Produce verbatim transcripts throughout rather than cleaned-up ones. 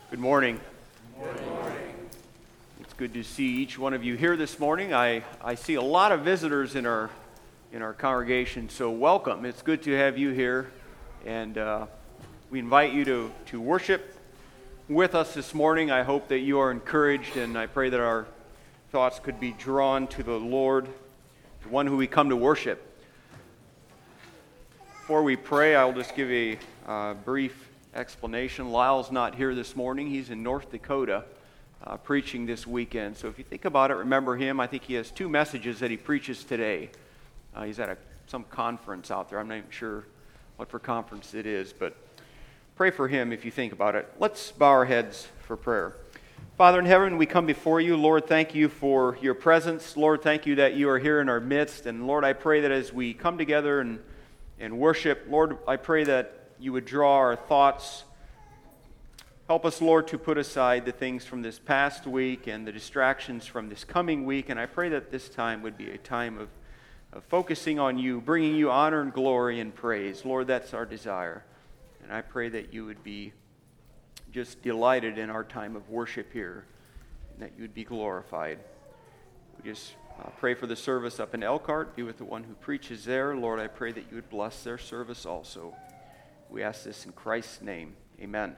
Good morning. Good morning. It's good to see each one of you here this morning. I, I see a lot of visitors in our in our congregation, so welcome. It's good to have you here, and uh, we invite you to, to worship with us this morning. I hope that you are encouraged, and I pray that our thoughts could be drawn to the Lord, the one who we come to worship. Before we pray, I'll just give a uh, brief explanation. Lyle's not here this morning. He's in North Dakota uh, preaching this weekend. So if you think about it, remember him. I think he has two messages that he preaches today. Uh, he's at a, some conference out there. I'm not even sure what for conference it is, but pray for him if you think about it. Let's bow our heads for prayer. Father in heaven, we come before you. Lord, thank you for your presence. Lord, thank you that you are here in our midst. And Lord, I pray that as we come together and, and worship, Lord, I pray that you would draw our thoughts. Help us, Lord, to put aside the things from this past week and the distractions from this coming week. And I pray that this time would be a time of, of focusing on you, bringing you honor and glory and praise. Lord, that's our desire. And I pray that you would be just delighted in our time of worship here, and that you would be glorified. We just uh, pray for the service up in Elkhart. Be with the one who preaches there. Lord, I pray that you would bless their service also. We ask this in Christ's name. Amen.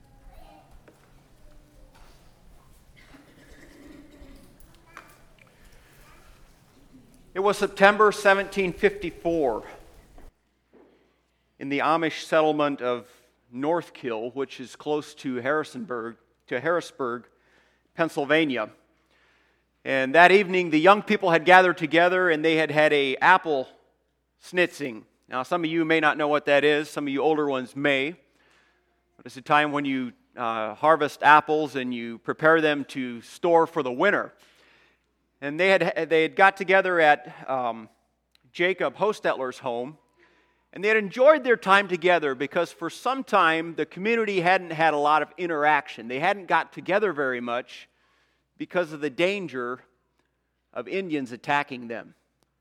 It was September seventeen fifty-four in the Amish settlement of Northkill, which is close to Harrisonburg, to Harrisburg, Pennsylvania. And that evening, the young people had gathered together and they had had a apple snitzing. Now, some of you may not know what that is. Some of you older ones may. But it's a time when you uh, harvest apples and you prepare them to store for the winter. And they had they had got together at um, Jacob Hostetler's home, and they had enjoyed their time together because for some time the community hadn't had a lot of interaction. They hadn't got together very much because of the danger of Indians attacking them.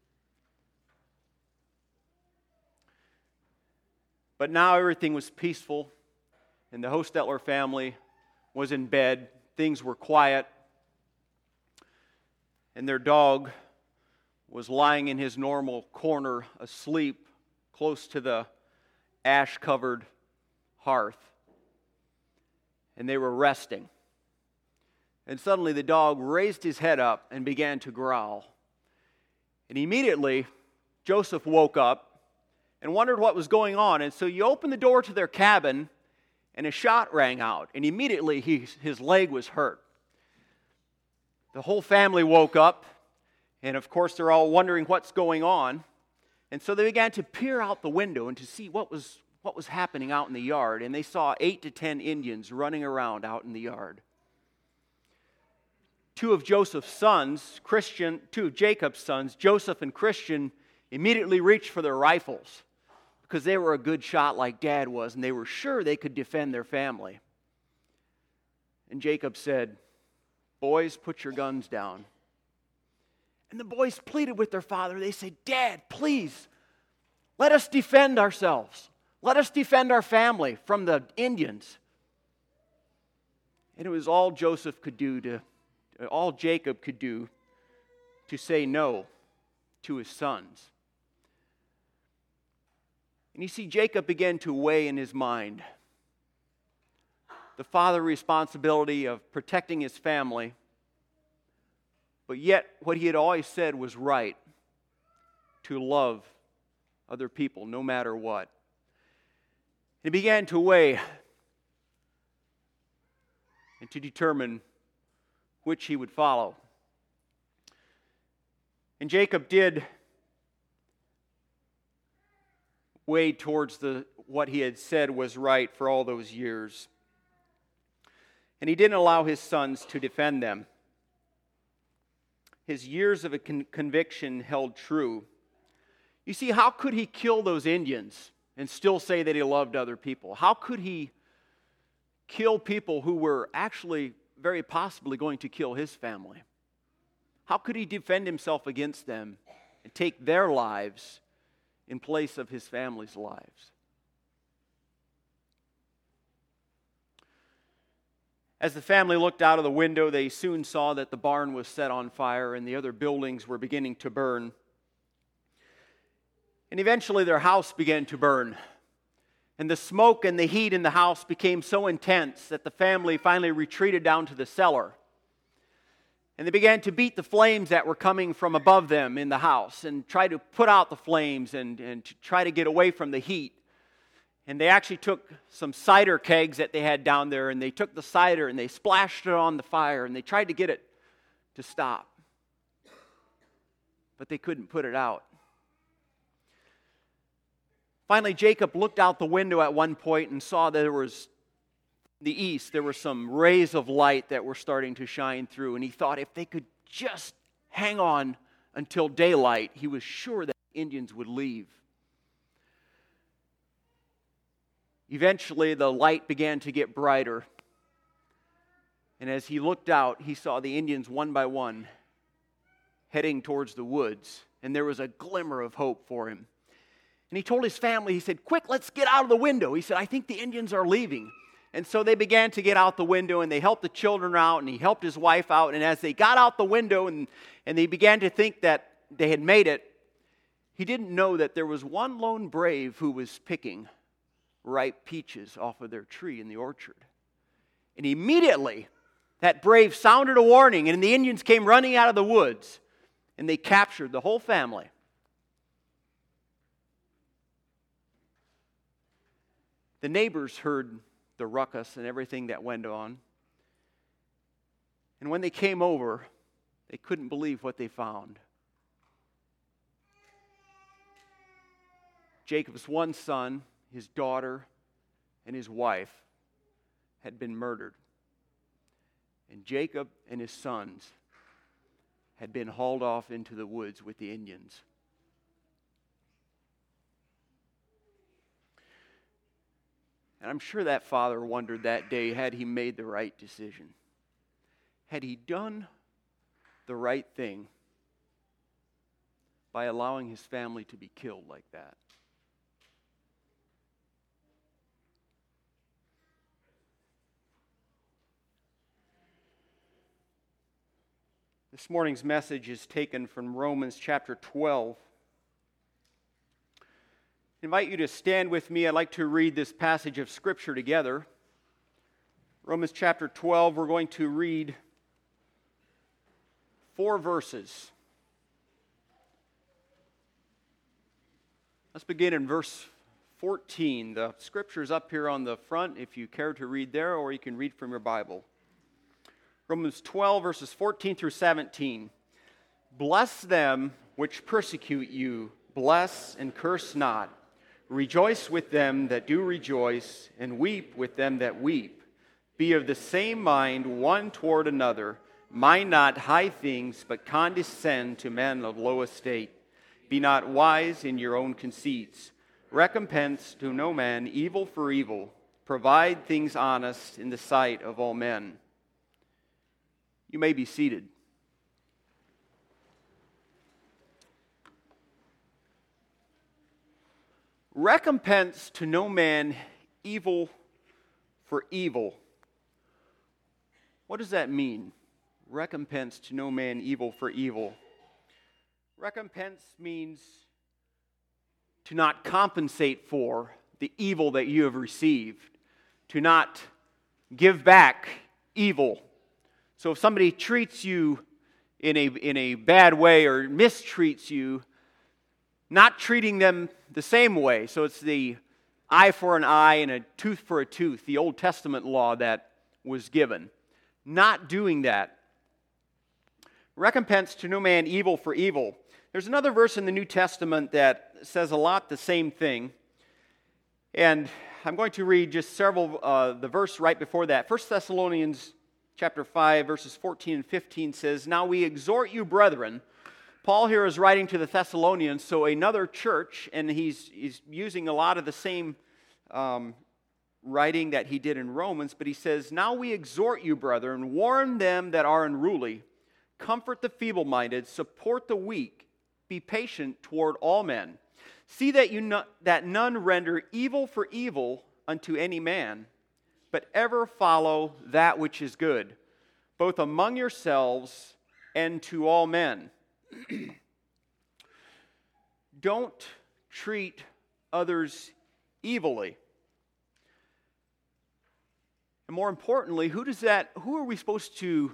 But now everything was peaceful, and the Hostetler family was in bed. Things were quiet, and their dog was lying in his normal corner asleep close to the ash-covered hearth, and they were resting. And suddenly the dog raised his head up and began to growl. And immediately Joseph woke up and wondered what was going on. And so he opened the door to their cabin, and a shot rang out. And immediately he, his leg was hurt. The whole family woke up, and of course they're all wondering what's going on. And so they began to peer out the window and to see what was, what was happening out in the yard. And they saw eight to ten Indians running around out in the yard. Two of Joseph's sons, Christian, two of Jacob's sons, Joseph and Christian, immediately reached for their rifles, because they were a good shot like Dad was, and they were sure they could defend their family. And Jacob said, "Boys, put your guns down." And the boys pleaded with their father. They said, "Dad, please, let us defend ourselves. Let us defend our family from the Indians." And it was all Joseph could do to, all Jacob could do to say no to his sons. And you see, Jacob began to weigh in his mind the father responsibility of protecting his family, but yet what he had always said was right, to love other people no matter what. He began to weigh and to determine which he would follow. And Jacob did weigh towards the what he had said was right for all those years. And he didn't allow his sons to defend them. His years of a con- conviction held true. You see, how could he kill those Indians and still say that he loved other people? How could he kill people who were actually very possibly going to kill his family? How could he defend himself against them and take their lives in place of his family's lives? As the family looked out of the window, they soon saw that the barn was set on fire and the other buildings were beginning to burn. And eventually their house began to burn. And the smoke and the heat in the house became so intense that the family finally retreated down to the cellar. And they began to beat the flames that were coming from above them in the house and try to put out the flames and, and to try to get away from the heat. And they actually took some cider kegs that they had down there, and they took the cider and they splashed it on the fire, and they tried to get it to stop. But they couldn't put it out. Finally, Jacob looked out the window at one point and saw that there was, in the east, there were some rays of light that were starting to shine through. And he thought if they could just hang on until daylight, he was sure that the Indians would leave. Eventually, the light began to get brighter. And as he looked out, he saw the Indians one by one heading towards the woods. And there was a glimmer of hope for him. And he told his family, he said, "Quick, let's get out of the window." He said, "I think the Indians are leaving." And so they began to get out the window, and they helped the children out, and he helped his wife out. And as they got out the window and, and they began to think that they had made it, he didn't know that there was one lone brave who was picking ripe peaches off of their tree in the orchard. And immediately, that brave sounded a warning, and the Indians came running out of the woods, and they captured the whole family. The neighbors heard the ruckus and everything that went on. And when they came over, they couldn't believe what they found. Jacob's one son, his daughter, and his wife had been murdered. And Jacob and his sons had been hauled off into the woods with the Indians. And I'm sure that father wondered that day, had he made the right decision? Had he done the right thing by allowing his family to be killed like that? This morning's message is taken from Romans chapter twelve. I invite you to stand with me. I'd like to read this passage of Scripture together. Romans chapter twelve, we're going to read four verses. Let's begin in verse fourteen. The Scripture is up here on the front if you care to read there, or you can read from your Bible. Romans twelve, verses fourteen through seventeen. Bless them which persecute you, bless and curse not. Rejoice with them that do rejoice, and weep with them that weep. Be of the same mind one toward another. Mind not high things, but condescend to men of low estate. Be not wise in your own conceits. Recompense to no man evil for evil. Provide things honest in the sight of all men. You may be seated. Recompense to no man evil for evil. What does that mean? Recompense to no man evil for evil. Recompense means to not compensate for the evil that you have received, to not give back evil. So if somebody treats you in a, in a bad way or mistreats you, not treating them the same way. So it's the eye for an eye and a tooth for a tooth, the Old Testament law that was given. Not doing that. Recompense to no man evil for evil. There's another verse in the New Testament that says a lot the same thing. And I'm going to read just several, uh, the verse right before that. First Thessalonians chapter five, verses fourteen and fifteen says, "Now we exhort you, brethren." Paul here is writing to the Thessalonians, so another church, and he's, he's using a lot of the same um, writing that he did in Romans, but he says, "Now we exhort you, brethren, warn them that are unruly, comfort the feeble-minded, support the weak, be patient toward all men. See that you no, that none render evil for evil unto any man, but ever follow that which is good, both among yourselves and to all men. Don't treat others evilly. And more importantly, who does that, who are we supposed to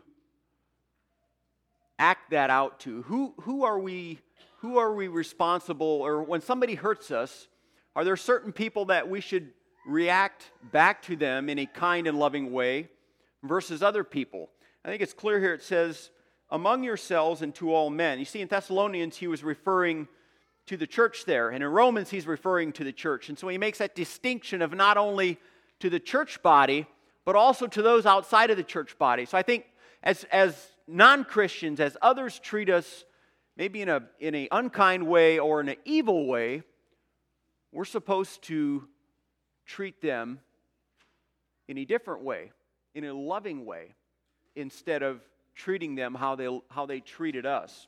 act that out to? Who, who are we, who are we responsible, or when somebody hurts us, are there certain people that we should react back to them in a kind and loving way versus other people? I think it's clear here. It says, among yourselves and to all men. You see, in Thessalonians, he was referring to the church there. And in Romans, he's referring to the church. And so he makes that distinction of not only to the church body, but also to those outside of the church body. So I think as, as non-Christians, as others treat us maybe in a in an unkind way or in an evil way, we're supposed to treat them in a different way, in a loving way, instead of treating them how they how they treated us.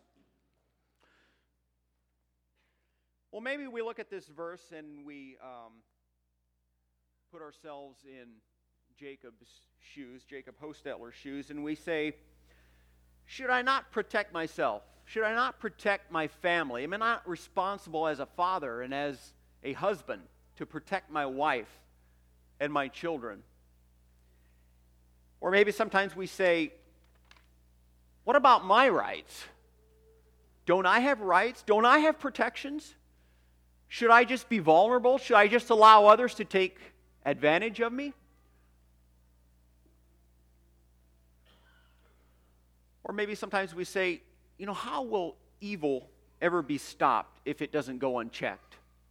Well, maybe we look at this verse and we um, put ourselves in Jacob's shoes, Jacob Hostetler's shoes, and we say, should I not protect myself? Should I not protect my family? Am I not responsible as a father and as a husband to protect my wife and my children? Or maybe sometimes we say, what about my rights? Don't I have rights? Don't I have protections? Should I just be vulnerable? Should I just allow others to take advantage of me? Or maybe sometimes we say, you know, how will evil ever be stopped if it doesn't go unchecked?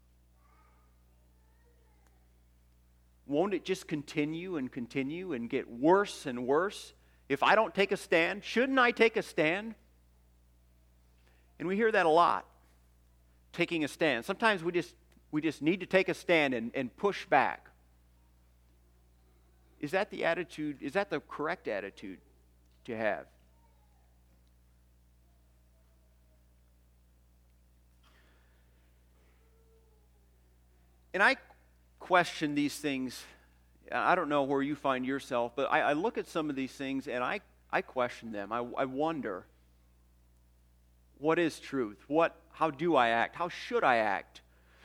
Won't it just continue and continue and get worse and worse? If I don't take a stand, shouldn't I take a stand? And we hear that a lot, taking a stand. Sometimes we just we just need to take a stand and, and push back. Is that the attitude, is that the correct attitude to have? And I question these things. I don't know where you find yourself, but I, I look at some of these things and I, I question them. I, I wonder, what is truth? What? How do I act? How should I act?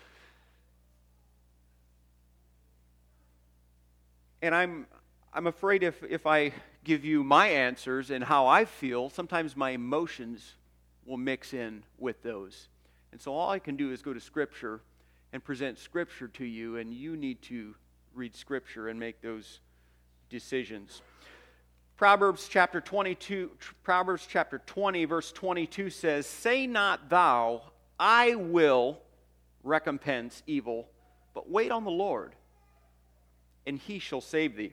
And I'm I'm afraid if, if I give you my answers and how I feel, sometimes my emotions will mix in with those. And so all I can do is go to Scripture and present Scripture to you, and you need to read Scripture and make those decisions. Proverbs chapter twenty-two, Proverbs chapter twenty, verse twenty-two says, "Say not thou, I will recompense evil, but wait on the Lord, and He shall save thee."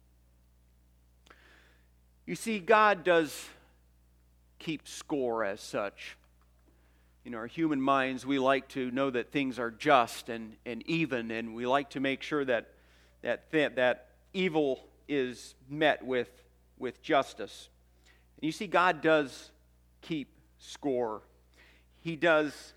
You see, God does keep score as such. In our human minds, we like to know that things are just and, and even, and we like to make sure that that th- that evil is met with, with justice. And you see, God does keep score. He does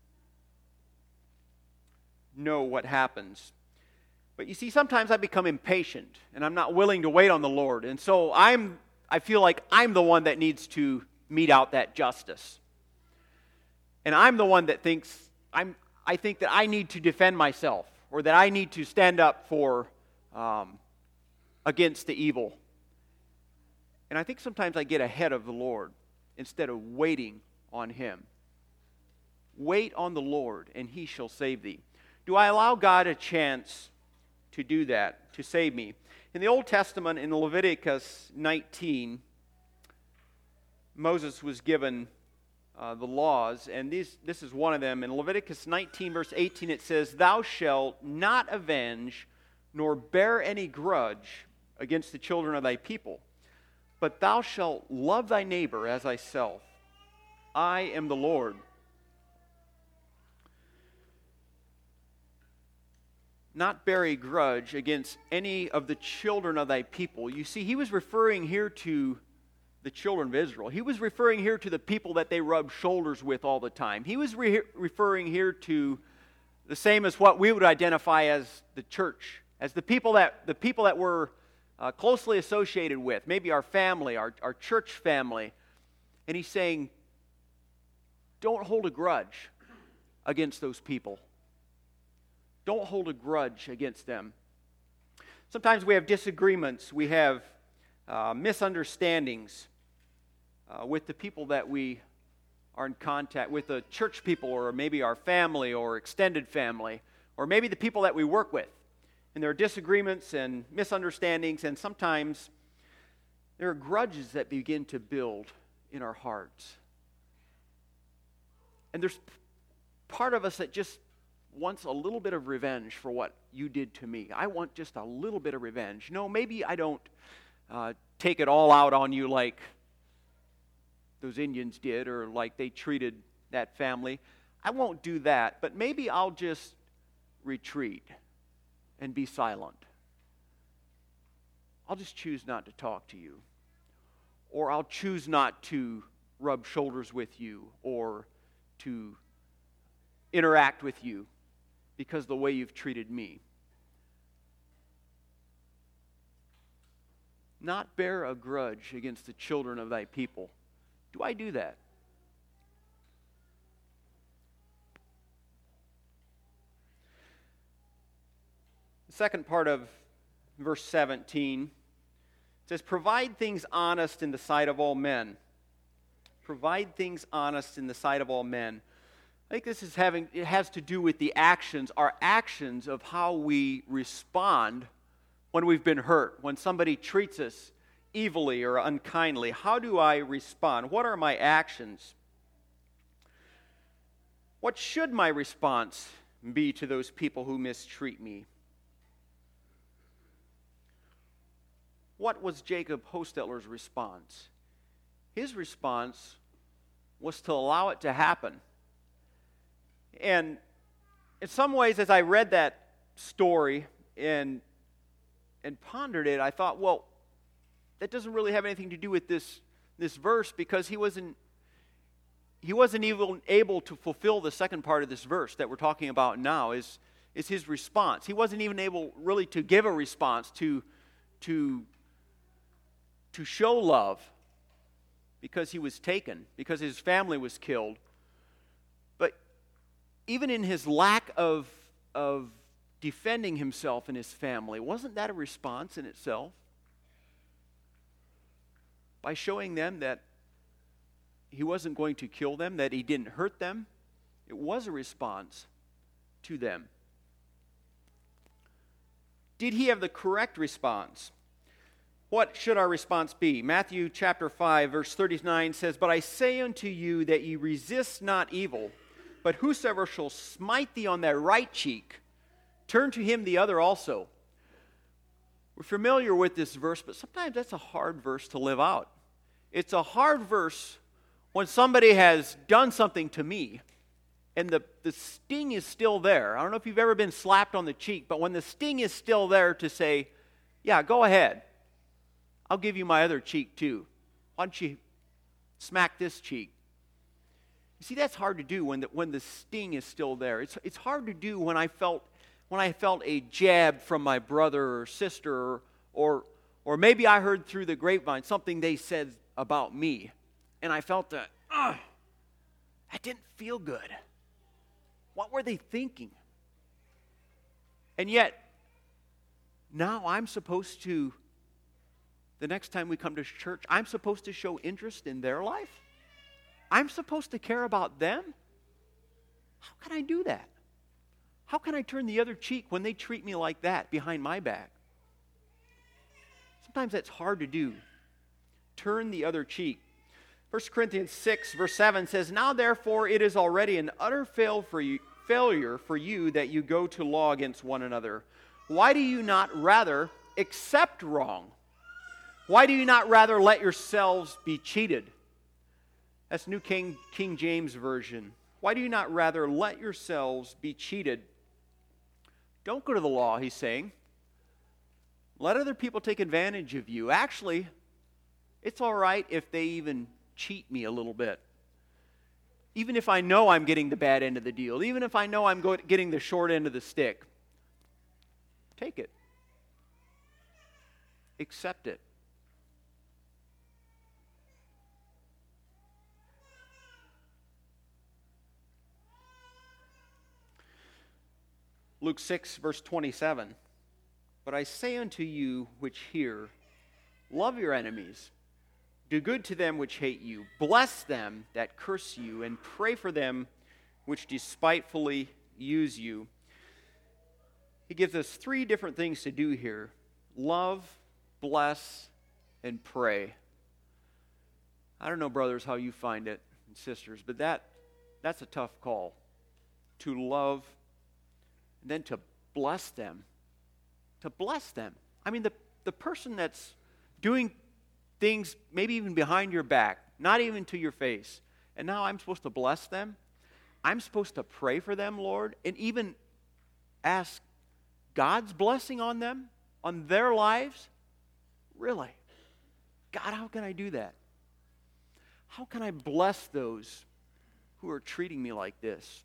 know what happens. But you see, sometimes I become impatient, and I'm not willing to wait on the Lord. And so I'm I feel like I'm the one that needs to mete out that justice. And I'm the one that thinks, I'm, I think that I need to defend myself, or that I need to stand up for, um, against the evil. And I think sometimes I get ahead of the Lord instead of waiting on Him. Wait on the Lord, and He shall save thee. Do I allow God a chance to do that, to save me? In the Old Testament, in Leviticus nineteen, Moses was given Uh, the laws, and these, this is one of them. In Leviticus nineteen, verse eighteen, it says, "Thou shalt not avenge, nor bear any grudge against the children of thy people, but thou shalt love thy neighbor as thyself. I am the Lord." Not bear a grudge against any of the children of thy people. You see, he was referring here to the children of Israel. He was referring here to the people that they rubbed shoulders with all the time. He was re- referring here to the same as what we would identify as the church, as the people that the people that were uh, closely associated with, maybe our family, our, our church family. And he's saying, don't hold a grudge against those people. Don't hold a grudge against them. Sometimes we have disagreements, we have uh, misunderstandings uh, with the people that we are in contact with, the church people, or maybe our family or extended family, or maybe the people that we work with. And there are disagreements and misunderstandings, and sometimes there are grudges that begin to build in our hearts. And there's part of us that just wants a little bit of revenge for what you did to me. I want just a little bit of revenge. No, maybe I don't uh, take it all out on you like those Indians did, or like they treated that family. I won't do that, but maybe I'll just retreat and be silent. I'll just choose not to talk to you. Or I'll choose not to rub shoulders with you or to interact with you because of the way you've treated me. Not bear a grudge against the children of thy people. Do I do that? The second part of verse seventeen says, provide things honest in the sight of all men. Provide things honest in the sight of all men. I think this is having, it has to do with the actions, our actions of how we respond when we've been hurt, when somebody treats us evilly or unkindly. How do I respond? What are my actions? What should my response be to those people who mistreat me? What was Jacob Hostetler's response? His response was to allow it to happen. And in some ways, as I read that story and, and pondered it, I thought, well, that doesn't really have anything to do with this, this verse, because he wasn't, he wasn't even able to fulfill the second part of this verse that we're talking about now, is, is his response. He wasn't even able really to give a response, to, to, to show love, because he was taken, because his family was killed. But even in his lack of, of defending himself and his family, wasn't that a response in itself? By showing them that he wasn't going to kill them, that he didn't hurt them, it was a response to them. Did he have the correct response? What should our response be? Matthew chapter five, verse thirty-nine says, but I say unto you that ye resist not evil, but whosoever shall smite thee on thy right cheek, turn to him the other also. We're familiar with this verse, but sometimes that's a hard verse to live out. It's a hard verse when somebody has done something to me, and the, the sting is still there. I don't know if you've ever been slapped on the cheek, but when the sting is still there, to say, yeah, go ahead. I'll give you my other cheek too. Why don't you smack this cheek? You see, that's hard to do when the, when the sting is still there. It's, it's hard to do when I felt when I felt a jab from my brother or sister, or, or, or maybe I heard through the grapevine something they said about me, and I felt that, ugh, that didn't feel good. What were they thinking? And yet, now I'm supposed to, the next time we come to church, I'm supposed to show interest in their life? I'm supposed to care about them? How can I do that? How can I turn the other cheek when they treat me like that behind my back? Sometimes that's hard to do. Turn the other cheek. First Corinthians six, verse seven says, now therefore it is already an utter fail for you, failure for you that you go to law against one another. Why do you not rather accept wrong? Why do you not rather let yourselves be cheated? That's New King, King James Version. Why do you not rather let yourselves be cheated? Don't go to the law, he's saying. Let other people take advantage of you. Actually, it's all right if they even cheat me a little bit. Even if I know I'm getting the bad end of the deal, even if I know I'm go- getting the short end of the stick, take it. accept it. Luke six, verse twenty-seven. But I say unto you which hear, love your enemies, do good to them which hate you, bless them that curse you, and pray for them which despitefully use you. He gives us three different things to do here: love, bless, and pray. I don't know, brothers, how you find it, and sisters, but that that's a tough call. To love, and then to bless them. To bless them. I mean, the, the person that's doing things maybe even behind your back, not even to your face, and now I'm supposed to bless them? I'm supposed to pray for them, Lord, and even ask God's blessing on them, on their lives? Really? God, how can I do that? How can I bless those who are treating me like this?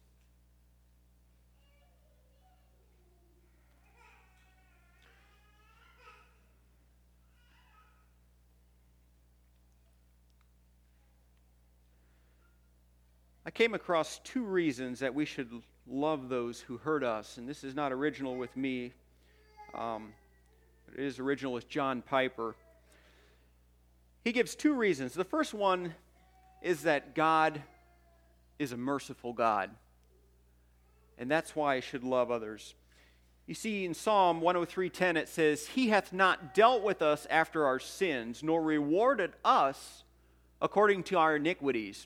I came across two reasons that we should love those who hurt us, and this is not original with me. Um, it is original with John Piper. He gives two reasons. The first one is that God is a merciful God, and that's why I should love others. You see, in Psalm one oh three ten it says, He hath not dealt with us after our sins, nor rewarded us according to our iniquities.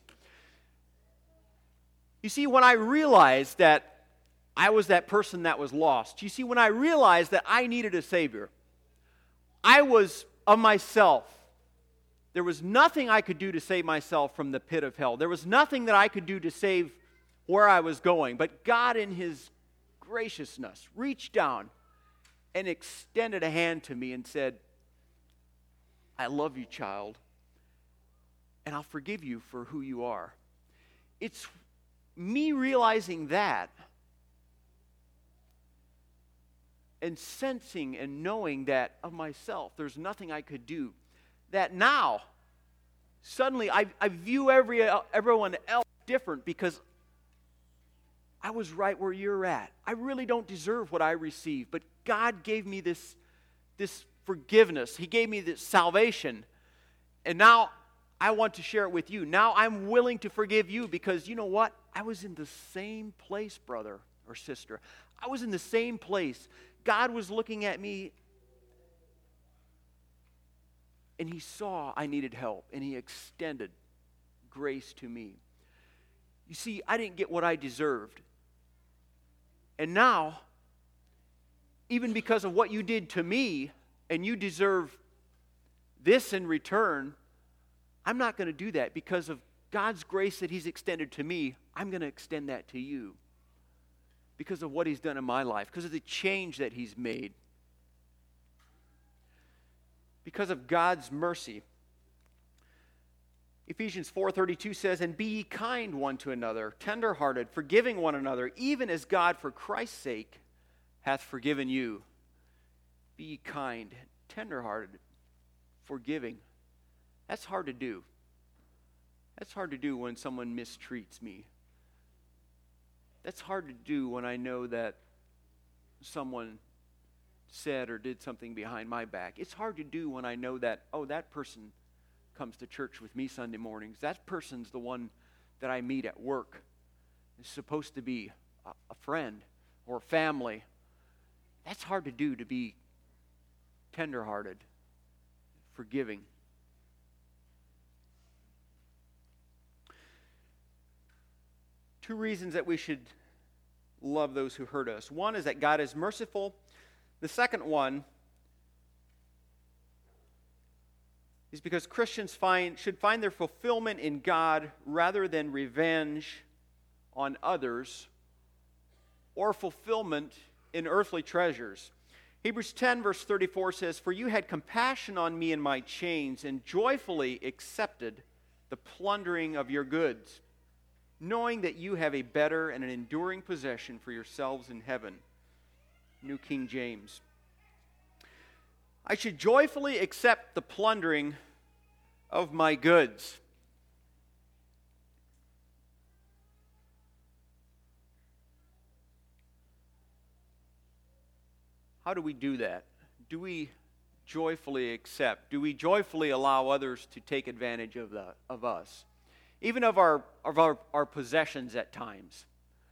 You see, when I realized that I was that person that was lost, you see, when I realized that I needed a Savior, I was of myself. There was nothing I could do to save myself from the pit of hell. There was nothing that I could do to save where I was going. But God, in His graciousness, reached down and extended a hand to me and said, I love you, child, and I'll forgive you for who you are. It's me realizing that and sensing and knowing that of myself, there's nothing I could do, that now, suddenly, I, I view every everyone else different because I was right where you're at. I really don't deserve what I received, but God gave me this, this forgiveness. He gave me this salvation, and now I want to share it with you. Now I'm willing to forgive you because you know what? I was in the same place, brother or sister. I was in the same place. God was looking at me, and He saw I needed help, and He extended grace to me. You see, I didn't get what I deserved. And now, even because of what you did to me, and you deserve this in return, I'm not going to do that. Because of God's grace that He's extended to me, I'm going to extend that to you. Because of what He's done in my life, because of the change that He's made. Because of God's mercy. Ephesians four thirty-two says, And be ye kind one to another, tender-hearted, forgiving one another, even as God for Christ's sake hath forgiven you. Be ye kind, tender-hearted, forgiving. That's hard to do. That's hard to do when someone mistreats me. That's hard to do when I know that someone said or did something behind my back. It's hard to do when I know that, oh, that person comes to church with me Sunday mornings. That person's the one that I meet at work. It's supposed to be a, a friend or family. That's hard to do, to be tenderhearted, forgiving. Two reasons that we should love those who hurt us. One is that God is merciful. The second one is because Christians find, should find their fulfillment in God rather than revenge on others or fulfillment in earthly treasures. Hebrews ten verse thirty-four says, For you had compassion on me in my chains and joyfully accepted the plundering of your goods, knowing that you have a better and an enduring possession for yourselves in heaven. New King James. I should joyfully accept the plundering of my goods. How do we do that? Do we joyfully accept? Do we joyfully allow others to take advantage of the of us? Even of our of our, our possessions at times.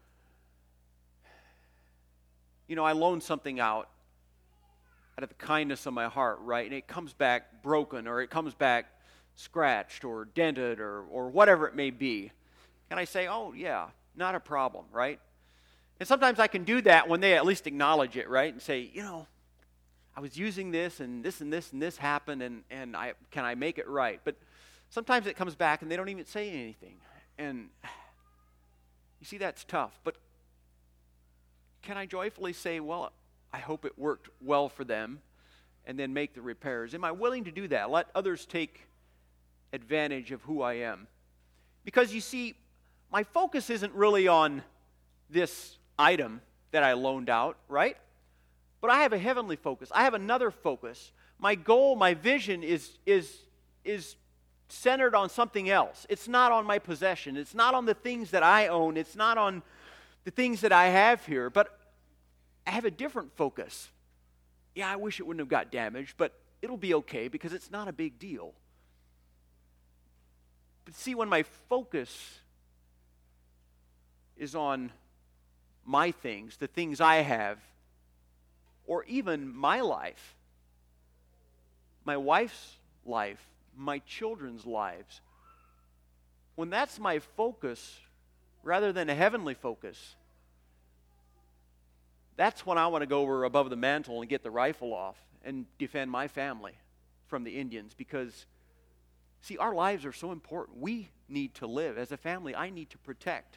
You know, I loan something out out of the kindness of my heart, right? And it comes back broken, or it comes back scratched or dented, or or whatever it may be. Can I say, oh yeah, not a problem, right? And sometimes I can do that when they at least acknowledge it, right? And say, you know, I was using this and this and this and this happened, and, and I can I make it right? But sometimes it comes back and they don't even say anything. And you see, that's tough. But can I joyfully say, well, I hope it worked well for them, and then make the repairs? Am I willing to do that? Let others take advantage of who I am. Because you see, my focus isn't really on this item that I loaned out, right? But I have a heavenly focus. I have another focus. My goal, my vision is, is, is centered on something else. It's not on my possession. It's not on the things that I own. It's not on the things that I have here. But I have a different focus. Yeah, I wish it wouldn't have got damaged, but it'll be okay because it's not a big deal. But see, when my focus is on my things, the things I have, or even my life, my wife's life, my children's lives, when that's my focus rather than a heavenly focus, that's when I want to go over above the mantle and get the rifle off and defend my family from the Indians. Because, see, our lives are so important. We need to live. As a family, I need to protect.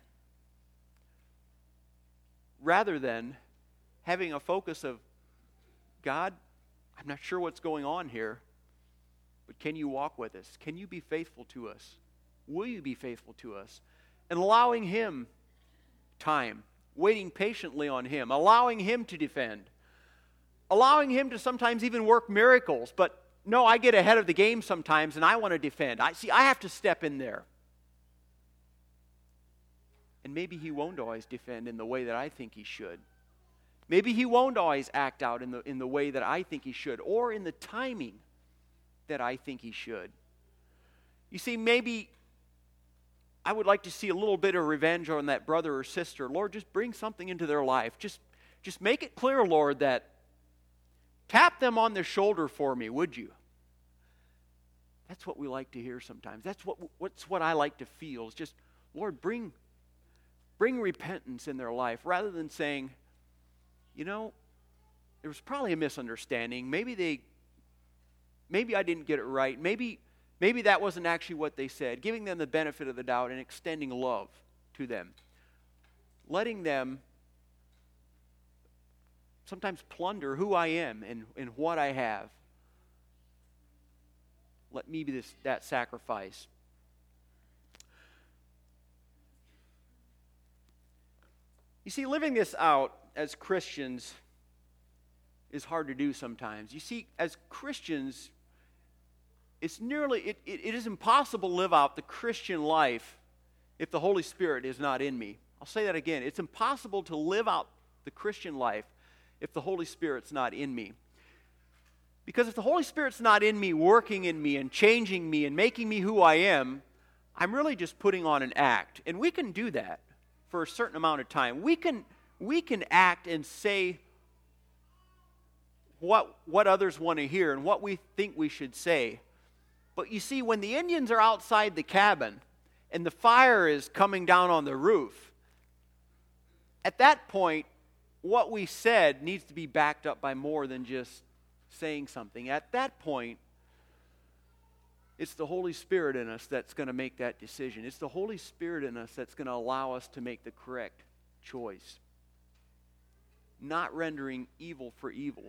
Rather than having a focus of, God, I'm not sure what's going on here, but can you walk with us? Can you be faithful to us? Will you be faithful to us? And allowing Him time, waiting patiently on Him, allowing Him to defend, allowing Him to sometimes even work miracles. But no, I get ahead of the game sometimes and I want to defend. I see, I have to step in there. And maybe He won't always defend in the way that I think He should. Maybe He won't always act out in the, in the way that I think He should, or in the timing that I think He should. You see, maybe I would like to see a little bit of revenge on that brother or sister. Lord, just bring something into their life. Just, just make it clear, Lord, that tap them on the shoulder for me, would you? That's what we like to hear sometimes. That's what what's what I like to feel. Is just, Lord, bring Bring repentance in their life, rather than saying, you know, there was probably a misunderstanding. Maybe they, maybe I didn't get it right. Maybe, maybe that wasn't actually what they said. Giving them the benefit of the doubt and extending love to them. Letting them sometimes plunder who I am and, and what I have. Let me be this, that sacrifice. You see, living this out as Christians is hard to do sometimes. You see, as Christians, it's nearly, it, it, it is impossible to live out the Christian life if the Holy Spirit is not in me. I'll say that again. It's impossible to live out the Christian life if the Holy Spirit's not in me. Because if the Holy Spirit's not in me, working in me and changing me and making me who I am, I'm really just putting on an act. And we can do that for a certain amount of time. We can we can act and say what what others want to hear and what we think we should say. But you see, when the Indians are outside the cabin and the fire is coming down on the roof, at that point, what we said needs to be backed up by more than just saying something. At that point, it's the Holy Spirit in us that's going to make that decision. It's the Holy Spirit in us that's going to allow us to make the correct choice. Not rendering evil for evil,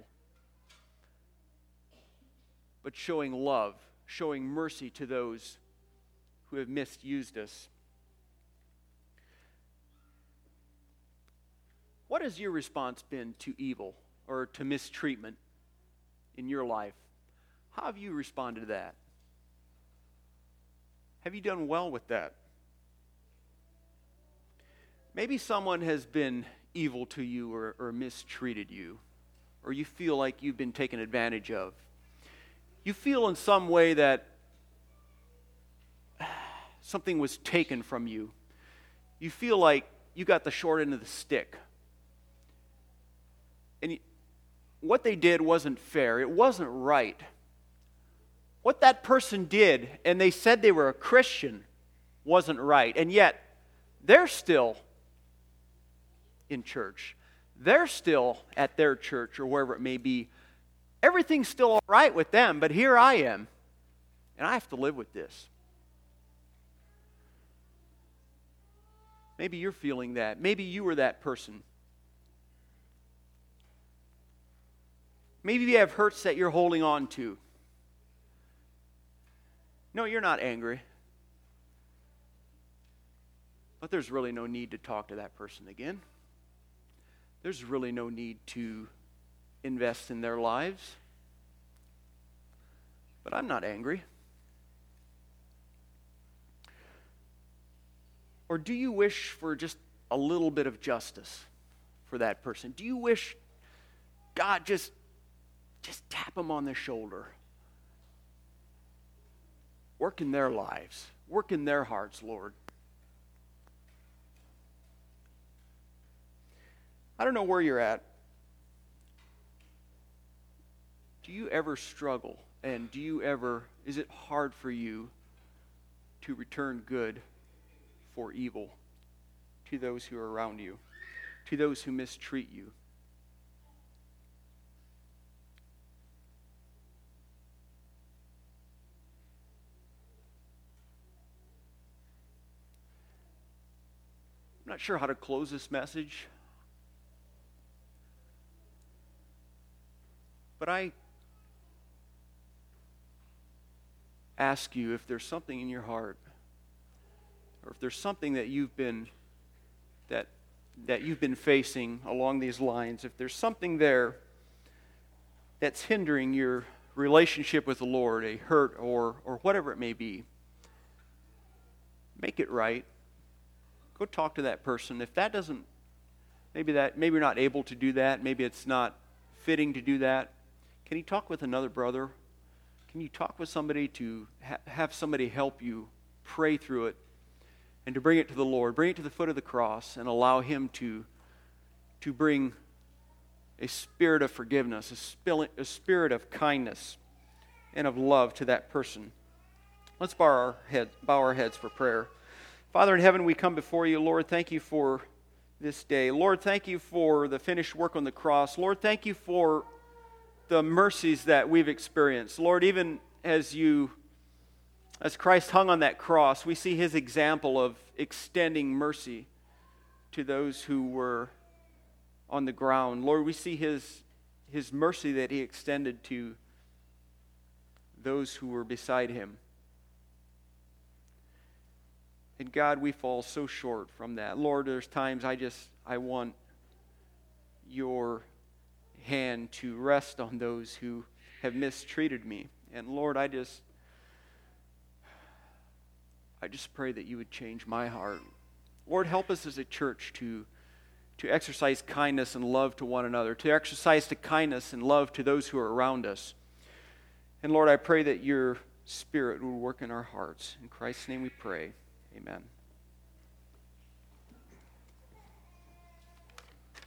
but showing love, showing mercy to those who have misused us. What has your response been to evil or to mistreatment in your life. How have you responded to that? Have you done well with that? Maybe someone has been evil to you or, or mistreated you, or you feel like you've been taken advantage of. You feel in some way that something was taken from you. You feel like you got the short end of the stick. And you, what they did wasn't fair. It wasn't right. What that person did, and they said they were a Christian, wasn't right. And yet, they're still in church. They're still at their church or wherever it may be. Everything's still all right with them, but here I am, and I have to live with this. Maybe you're feeling that. Maybe you were that person. Maybe you have hurts that you're holding on to. No, you're not angry. But there's really no need to talk to that person again. There's really no need to invest in their lives. But I'm not angry. Or do you wish for just a little bit of justice for that person? Do you wish God just, just tap them on the shoulder? Work in their lives. Work in their hearts, Lord. I don't know where you're at. Do you ever struggle? And do you ever, is it hard for you to return good for evil to those who are around you, to those who mistreat you? I'm not sure how to close this message, but I ask you if there's something in your heart, or if there's something that you've been that that you've been facing along these lines, if there's something there that's hindering your relationship with the Lord, a hurt or or whatever it may be, make it right. Go talk to that person. If that doesn't, maybe that maybe you're not able to do that, maybe it's not fitting to do that, can you talk with another brother? Can you talk with somebody to ha- have somebody help you pray through it and to bring it to the Lord, bring it to the foot of the cross and allow Him to, to bring a spirit of forgiveness, a, spirit, a spirit of kindness and of love to that person. Let's bow our, head, bow our heads for prayer. Father in heaven, we come before you. Lord, thank you for this day. Lord, thank you for the finished work on the cross. Lord, thank you for the mercies that we've experienced. Lord, even as you, as Christ hung on that cross, we see His example of extending mercy to those who were on the ground. Lord, we see His, His mercy that He extended to those who were beside Him. And God, we fall so short from that. Lord, there's times I just, I want your hand to rest on those who have mistreated me. And Lord, I just, I just pray that you would change my heart. Lord, help us as a church to, to exercise kindness and love to one another, to exercise the kindness and love to those who are around us. And Lord, I pray that your Spirit will work in our hearts. In Christ's name we pray. Amen.